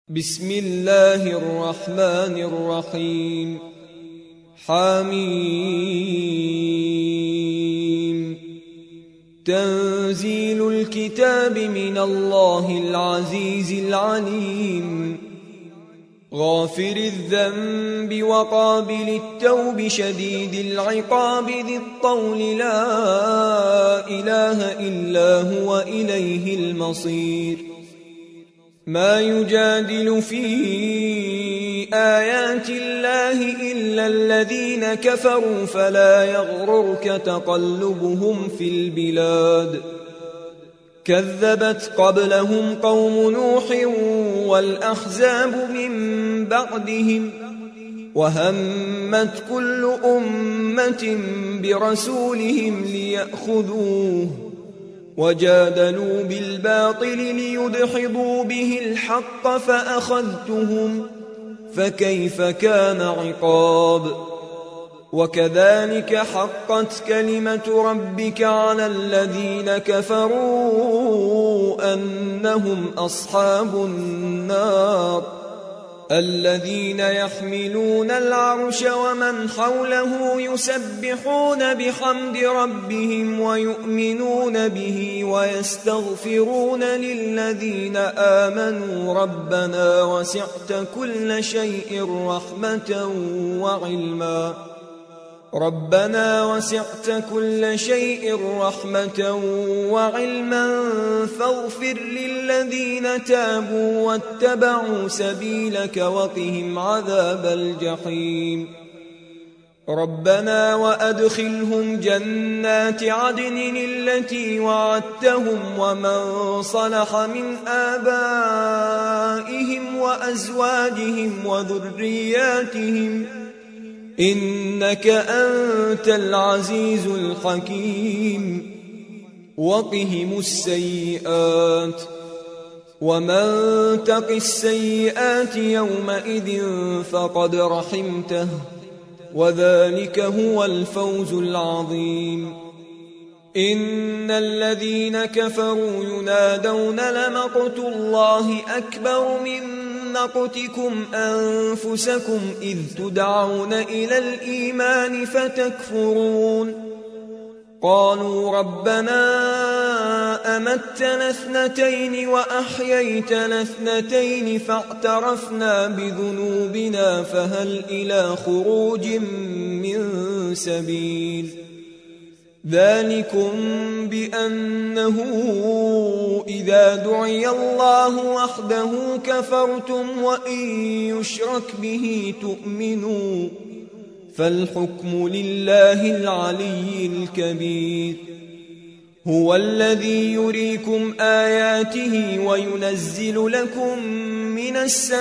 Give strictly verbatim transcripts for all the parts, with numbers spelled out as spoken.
بسم الله الرحمن الرحيم. حميم. تنزيل الكتاب من الله العزيز العليم. غافر الذنب وقابل التوب شديد العقاب ذي الطول لا إله إلا هو إليه المصير. ما يجادل في آيات الله إلا الذين كفروا فلا يغررك تقلبهم في البلاد. كذبت قبلهم قوم نوح والأحزاب من بعدهم وهمت كل أمة برسولهم ليأخذوه وجادلوا بالباطل ليدحضوا به الحق فأخذتهم فكيف كان عقاب. وكذلك حقت كلمة ربك على الذين كفروا أنهم أصحاب النار الذين يحملون العرش ومن حوله يسبحون بحمد ربهم ويؤمنون به ويستغفرون للذين آمنوا ربنا وسعت كل شيء رحمة وعلما ربنا وسعت كل شيء رحمة وعلما فاغفر للذين تابوا واتبعوا سبيلك وقهم عذاب الجحيم. ربنا وأدخلهم جنات عدن التي وعدتهم ومن صلح من آبائهم وأزواجهم وذرياتهم إنك أنت العزيز الحكيم. وقهم السيئات ومن تق السيئات يومئذ فقد رحمته وذلك هو الفوز العظيم. إن الذين كفروا ينادون لمقت الله أكبر من مقتكم أنفسكم إذ تدعون إلى الإيمان فتكفرون. قالوا ربنا أمتنا اثنتين وأحييتنا اثنتين فاعترفنا بذنوبنا فهل إلى خروج من سبيل. ذلكم بأنه إذا دعي الله وحده كفرتم وإن يشرك به تؤمنوا فالحكم لله العلي الكبير. هو الذي يريكم آياته وينزل لكم من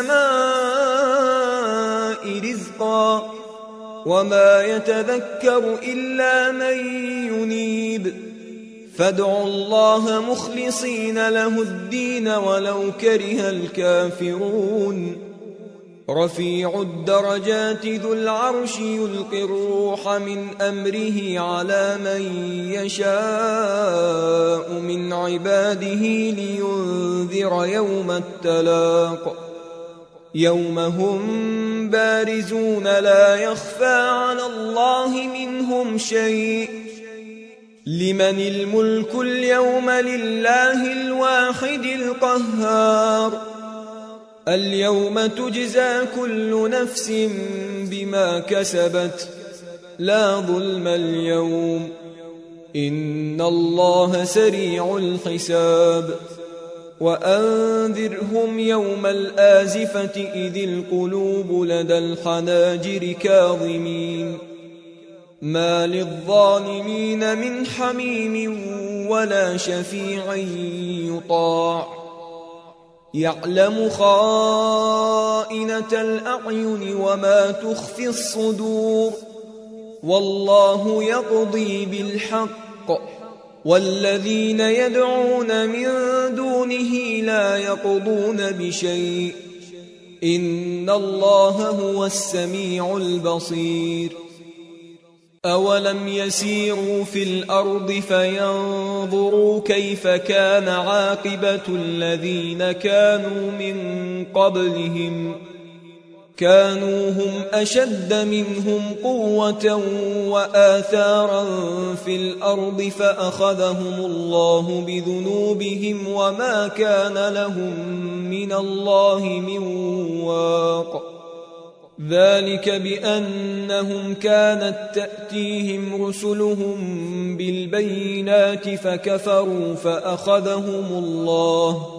السماء رزقا وما يتذكر إلا من ينيب. فادعوا الله مخلصين له الدين ولو كره الكافرون. رفيع الدرجات ذو العرش يلقي الروح من أمره على من يشاء من عباده لينذر يوم التلاق يوم هم بارزون لا يخفى على الله منهم شيء. لمن الملك اليوم لله الواحد القهار. اليوم تجزى كل نفس بما كسبت لا ظلم اليوم إن الله سريع الحساب. وأنذرهم يوم الآزفة إذ القلوب لدى الحناجر كاظمين ما للظالمين من حميم ولا شفيع يطاع. يعلم خائنة الأعين وما تخفي الصدور والله يقضي بالحق والذين يدعون من دونه لا يقضون بشيء إن الله هو السميع البصير. أولم يسيروا في الأرض فينظروا كيف كان عاقبة الذين كانوا من قبلهم كانوا هم أشد منهم قوة وآثارا في الأرض فأخذهم الله بذنوبهم وما كان لهم من الله من واق ذلك بأنهم كانت تأتيهم رسلهم بالبينات فكفروا فأخذهم الله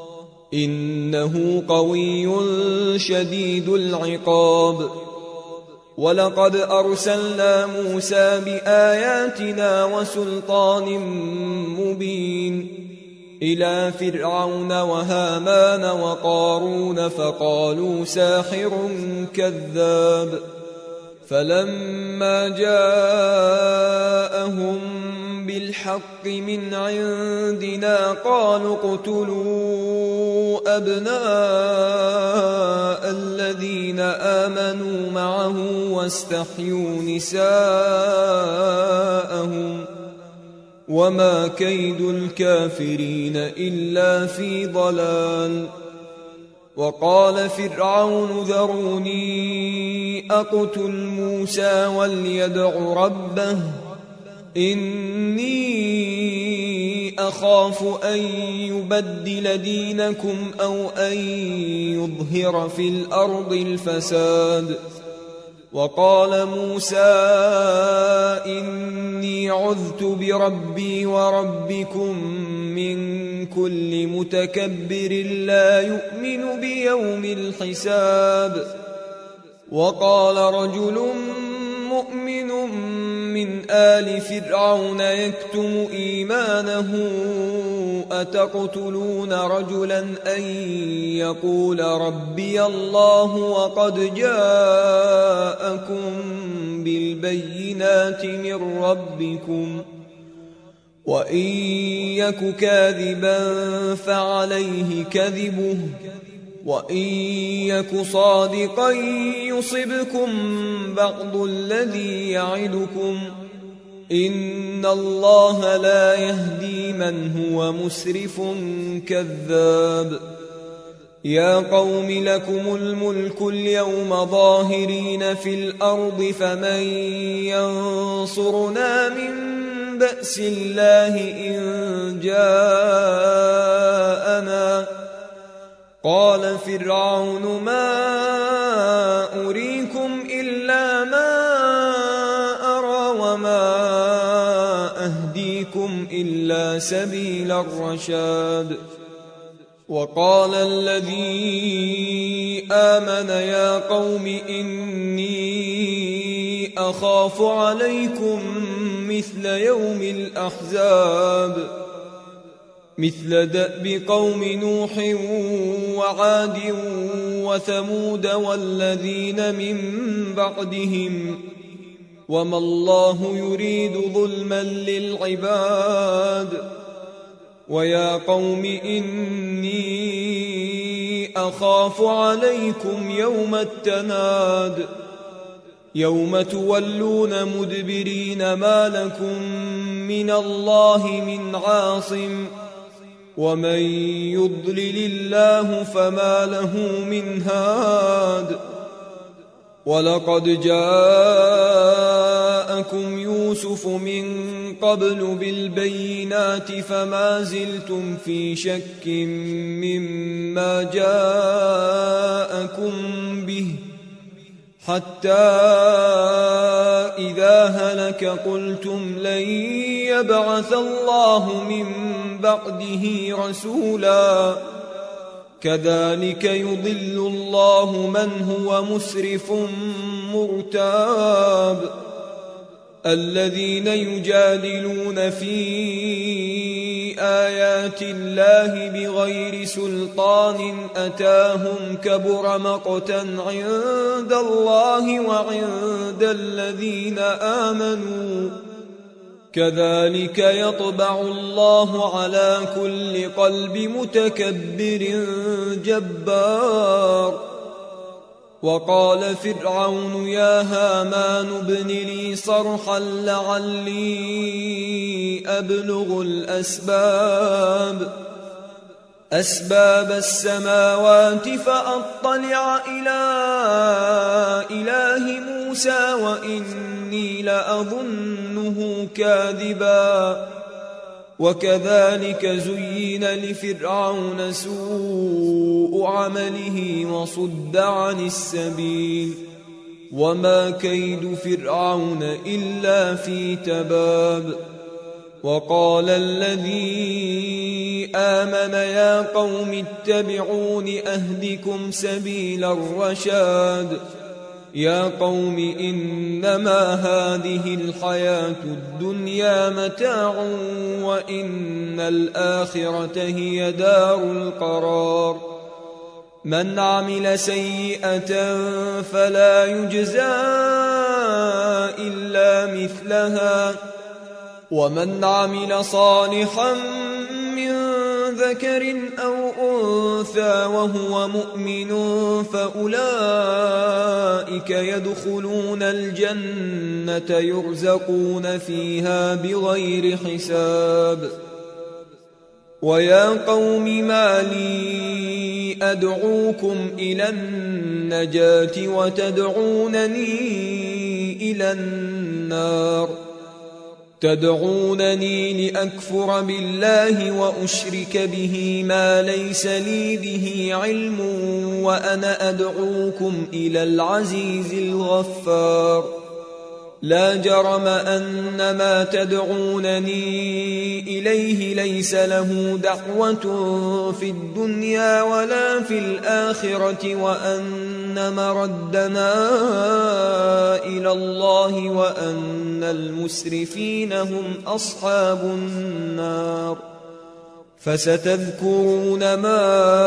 إنه قوي شديد العقاب ولقد أرسلنا موسى بآياتنا وسلطان مبين إلى فرعون وهامان وقارون فقالوا ساحر كذاب فلما جاءهم بالحق من عندنا قالوا اقتلوا أبناء الذين آمنوا معه واستحيوا نساءهم وما كيد الكافرين إلا في ضلال وقال فرعون ذروني أقتل موسى وليدع ربه إني أخاف أن يبدل دينكم أو أن يظهر في الأرض الفساد وقال موسى إني عذت بربي وربكم من كل متكبر لا يؤمن بيوم الحساب وقال رجل مؤمن من آل فرعون يكتم إيمانه أتقتلون رجلا أن يقول ربي الله وقد جاءكم بالبينات من ربكم وإن يك كاذبا فعليه كذبه وإن يك صادقا يصبكم بعض الذي يعدكم إن الله لا يهدي من هو مسرف كذاب يا قوم لكم الملك اليوم ظاهرين في الأرض فمن ينصرنا من بأس الله إن جاءنا قال فرعون ما أريكم إلا ما أرى وما أهديكم إلا سبيل الرشاد وقال الذي آمن يا قوم إني أخاف عليكم مثل يوم الأحزاب مثل دأب قوم نوح وعاد وثمود والذين من بعدهم وما الله يريد ظلما للعباد ويا قوم إني أخاف عليكم يوم التناد يوم تولون مدبرين ما لكم من الله من عاصم ومن يضلل الله فما له من هاد ولقد جاءكم يوسف من قبل بالبينات فما زلتم في شك مما جاءكم به حتى إذا هلك قلتم لن يبعث الله من بعده رسولا كذلك يضل الله من هو مسرف مرتاب الذين يجادلون في آيات الله بغير سلطان أتاهم كبر مقتا عند الله وعند الذين آمنوا كذلك يطبع الله على كل قلب متكبر جبار وقال فرعون يا هامان ابن لي صرحا لعلي أبلغ الأسباب أسباب السماوات فأطلع إلى إله موسى وإني لأظنه كاذبا وكذلك زين لفرعون سوء عمله وصد عن السبيل وما كيد فرعون إلا في تباب وقال الذي آمن يا قوم اتبعون أهدكم سبيل الرشاد يا قوم إنما هذه الحياة الدنيا متاع وإن الآخرة هي دار القرار من عمل سيئة فلا يجزى إلا مثلها ومن عمل صالحا من ذكر أو أنثى وهو مؤمن فأولئك يدخلون الجنة يرزقون فيها بغير حساب ويا قوم ما لي أدعوكم إلى النجاة وتدعونني إلى النار تدعونني لأكفر بالله وأشرك به ما ليس لي به علم وأنا أدعوكم إلى العزيز الغفار لا جرم أن ما تدعونني إليه ليس له دعوة في الدنيا ولا في الآخرة وأن مردنا إلى الله وأن المسرفين هم أصحاب النار فستذكرون ما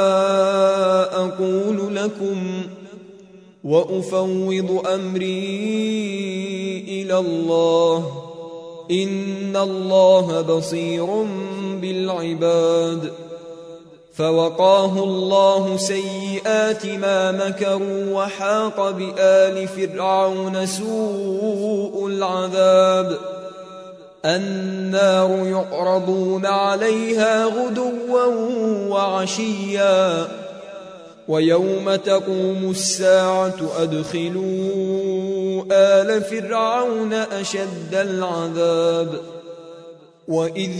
أقول لكم وأفوض أمري إلى الله إن الله بصير بالعباد فوقاه الله سيئات ما مكروا وحاق بآل فرعون سوء العذاب النار يعرضون عليها غدوا وعشيا ويوم تقوم الساعة أدخلوا آل فرعون أشد العذاب وإذ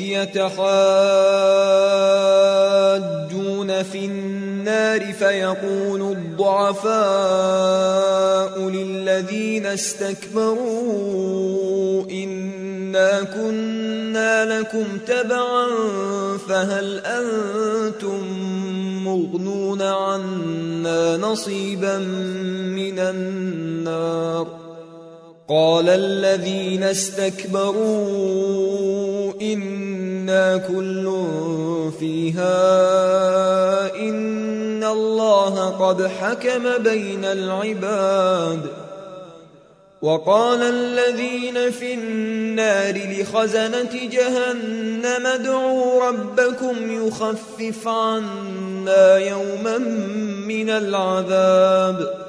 يتحاجون في النار فيقول الضعفاء للذين استكبروا إنا كنا لكم تبعا فهل أنتم مغنون عنا نصيبا من النار قال الذين استكبروا إنا كل فيها إن الله قد حكم بين العباد وقال الذين في النار لخزنة جهنم ادعوا ربكم يخفف عنا يوما من العذاب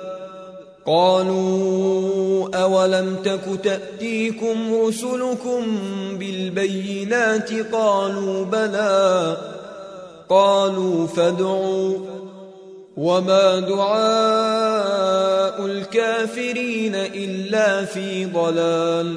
قالوا أولم تك تأتيكم رسلكم بالبينات قالوا بلى قالوا فادعوا وما دعاء الكافرين إلا في ضلال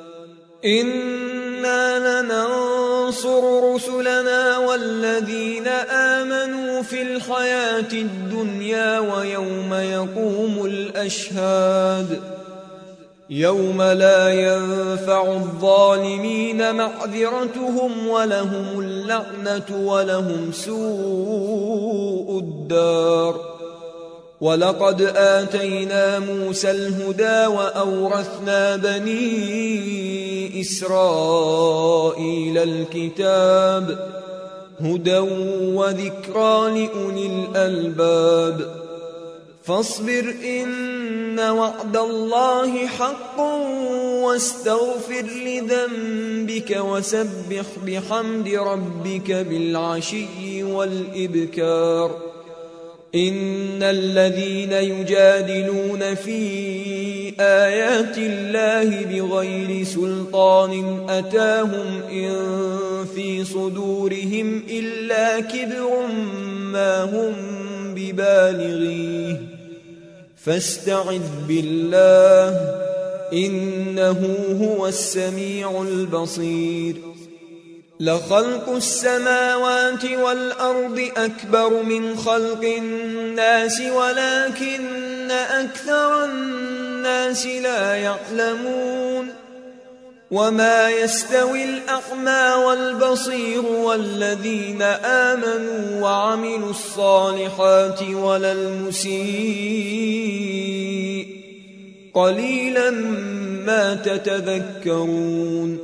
إنا لننصر رسلنا والذين آمنوا في الحياة الدنيا ويوم يقوم الأشهاد يوم لا ينفع الظالمين معذرتهم ولهم اللعنة ولهم سوء الدار ولقد آتينا موسى الهدى وأورثنا بني إسرائيل الكتاب هدى وذكرى لأولي الألباب فاصبر إن وعد الله حق واستغفر لذنبك وسبح بحمد ربك بالعشي والإبكار إن الذين يجادلون في آيات الله بغير سلطان أتاهم إن في صدورهم إلا كبر ما هم ببالغيه فاستعذ بالله إنه هو السميع البصير. لخلق السماوات والأرض أكبر من خلق الناس ولكن أكثر الناس لا يعلمون. وما يستوي الأعمى والبصير والذين آمنوا وعملوا الصالحات ولا المسيء قليلا ما تتذكرون.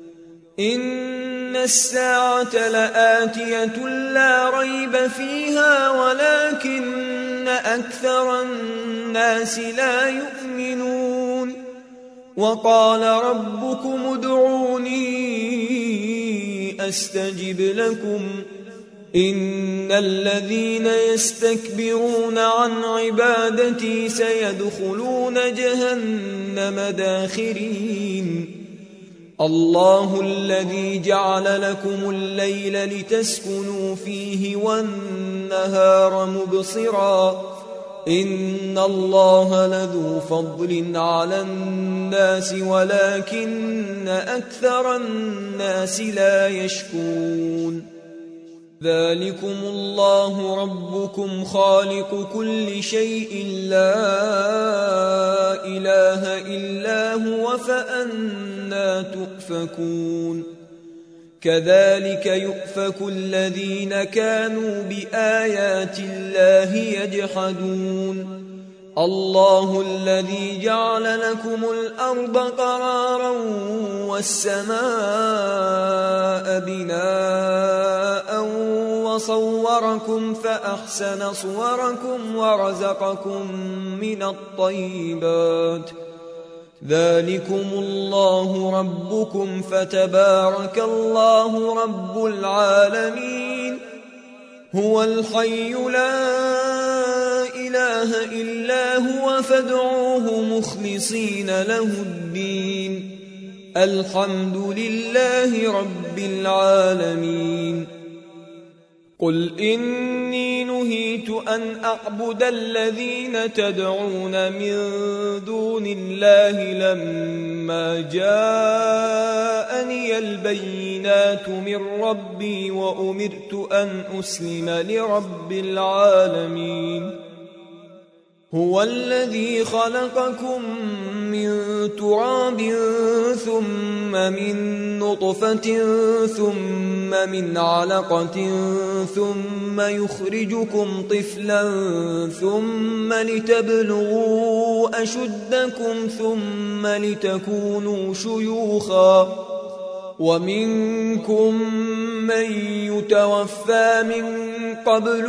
إن الساعة لآتية لا ريب فيها ولكن أكثر الناس لا يؤمنون. وقال ربكم ادعوني أستجب لكم إن الذين يستكبرون عن عبادتي سيدخلون جهنم داخرين. الله الذي جعل لكم الليل لتسكنوا فيه والنهار مبصرا إن الله لذو فضل على الناس ولكن أكثر الناس لا يشكرون. ذلكم الله ربكم خالق كل شيء لا إله إلا هو فأنى تؤفكون. كذلك يؤفك الذين كانوا بآيات الله يجحدون. الله الذي جعل لكم الأرض قرارا والسماء بناء وصوركم فأحسن صوركم ورزقكم من الطيبات. ذلكم الله ربكم فتبارك الله رب العالمين. هو الحي لا إله إلا هو فادعوه مخلصين له الدين الحمد لله رب العالمين. قل إني نهيت أن أعبد الذين تدعون من دون الله لما جاءني البينات من ربي وأمرت أن أسلم لرب العالمين. هو الذي خلقكم من تراب ثم من نطفة ثم من علقة ثم يخرجكم طفلا ثم لتبلغوا أشدكم ثم لتكونوا شيوخا ومنكم من يتوفى من قبل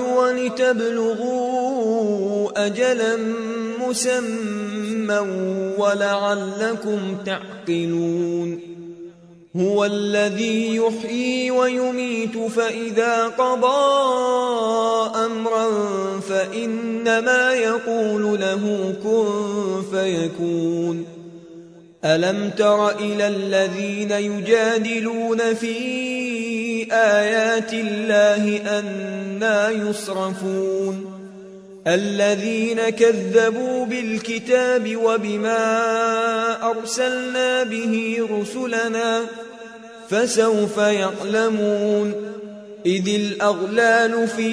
ولتبلغوا أجلا مسمى ولعلكم تعقلون. هو الذي يحيي ويميت فإذا قضى أمرا فإنما يقول له كن فيكون. ألم تر إلى الذين يجادلون في آيات الله أنى يصرفون. الذين كذبوا بالكتاب وبما أرسلنا به رسلنا فسوف يعلمون. إذ الأغلال في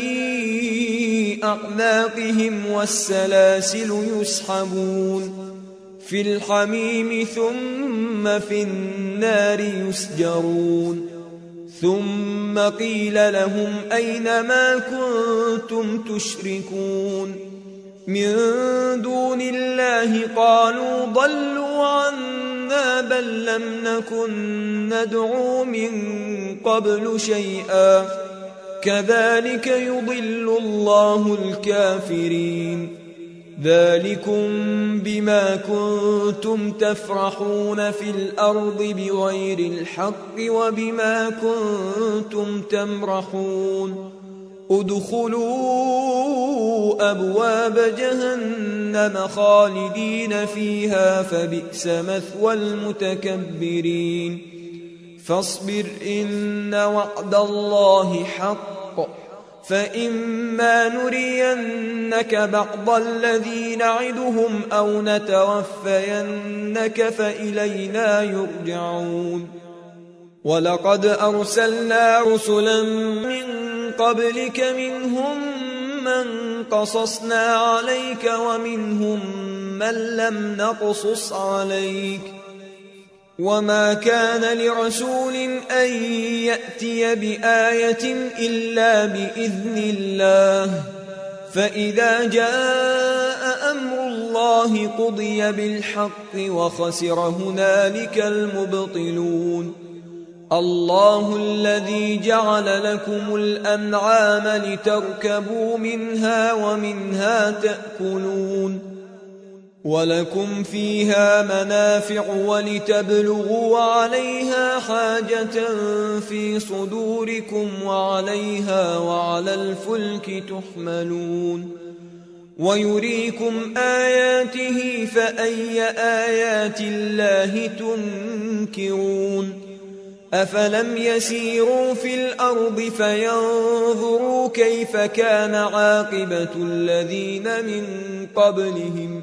أعناقهم والسلاسل يسحبون في الحميم ثم في النار يسجرون. ثم قيل لهم أين ما كنتم تشركون من دون الله قالوا ضلوا عنا بل لم نكن ندعو من قبل شيئا كذلك يضل الله الكافرين. ذلكم بما كنتم تفرحون في الأرض بغير الحق وبما كنتم تمرحون. ادخلوا أبواب جهنم خالدين فيها فبئس مثوى المتكبرين فاصبر إن وعد الله حق فإما نرينك بعض الذي نعدهم أو نتوفينك فإلينا يرجعون ولقد أرسلنا رسلا من قبلك منهم من قصصنا عليك ومنهم من لم نقصص عليك وما كان لرسول أن يأتي بآية إلا بإذن الله فإذا جاء أمر الله قضي بالحق وخسر هنالك المبطلون الله الذي جعل لكم الأنعام لتركبوا منها ومنها تأكلون ولكم فيها منافع ولتبلغوا عليها حاجة في صدوركم وعليها وعلى الفلك تحملون ويريكم آياته فأي آيات الله تنكرون أفلم يسيروا في الأرض فينظروا كيف كان عاقبة الذين من قبلهم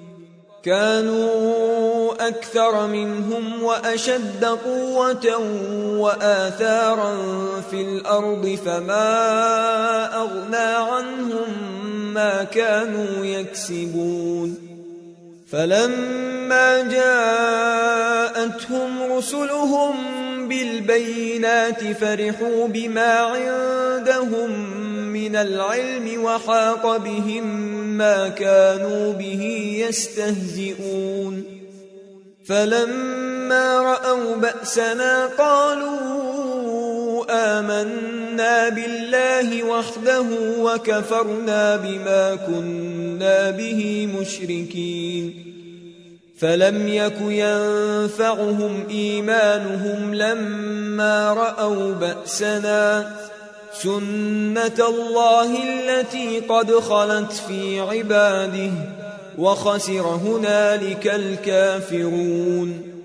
كانوا أكثر منهم وأشد قوة وآثارا في الأرض فما أغنى عنهم ما كانوا يكسبون فلما جاءتهم رسلهم بالبينات فرحوا بما عندهم من العلم وحاق بهم ما كانوا به يستهزئون فلما رأوا بأسنا قالوا آمنا بالله وحده وكفرنا بما كنا به مشركين فلم يك ينفعهم إيمانهم لما رأوا بأسنا سنة الله التي قد خلت في عباده وخسر هنالك الكافرون